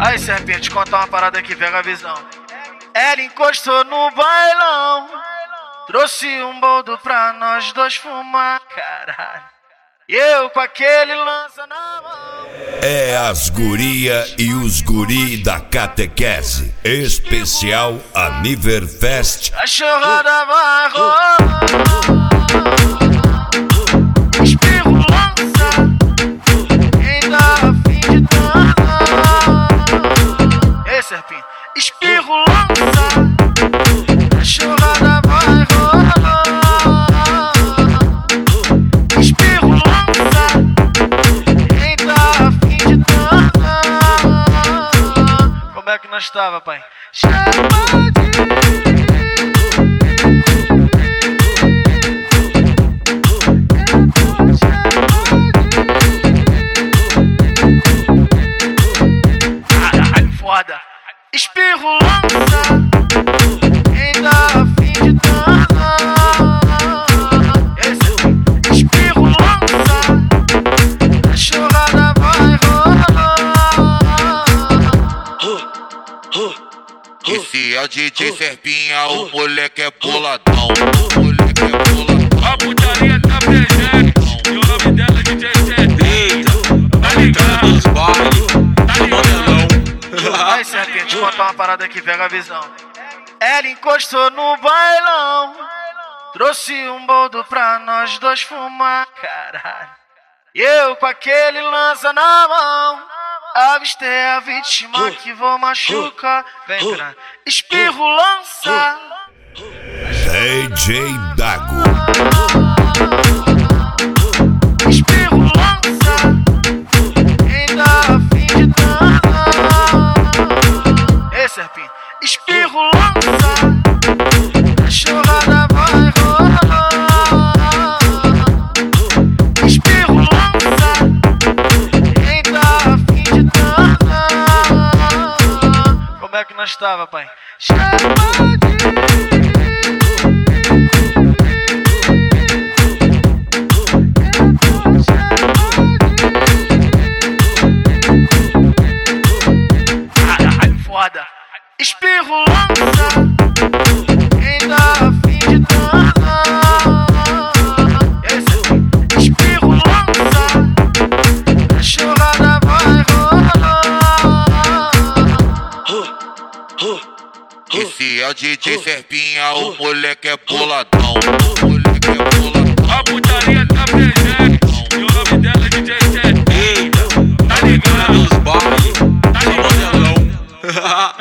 Aí, serpente, contar uma parada aqui, pega a visão. Ela encostou no bailão, trouxe um boldo pra nós dois fumar, caralho. E eu com aquele lança na mão. É as guria e os guri da catequese. Especial Aniverfest. A chorrada vai rolar. Espirro lança, quem tá afim de dançar. Ei, serpinho, espirro lança, a chorrada vai rolar. Espirro lança, quem tá afim de dançar. Como é que nós tava, pai? Chama de espirro lança, quem tá afim de dançar. Espirro lança, a chorrada vai rolar. Esse é o DJ Serpinha, o moleque é boladão. O moleque é boladão. A putaria tá presente e o nome dela é DJ Serpinha. Tá ligado? Os bailes, tá ligado? Aí, serpente, contar uma parada aqui, pega a visão. Ela encostou no bailão, trouxe um boldo pra nós dois fumar, caralho. E eu com aquele lança na mão, avistei a vítima que vou machucar. Vem pra espirro lança. DJ Dago. Espirro lança, quem tá afim de dançar. Ei, serpinho, espirro lança, a chorrada vai rolar. Espirro lança, quem tá afim de dançar. Como é que nós tava, pai? Chama de espirro lança, quem tá afim de dançar. Espirro lança, a chorrada vai rolar. Esse é o DJ Serpinha, o moleque é boladão. O moleque é boladão. A putaria tá presente e o nome dela é DJ Serpinha. Tá ligado? Os bailes, tá ligado?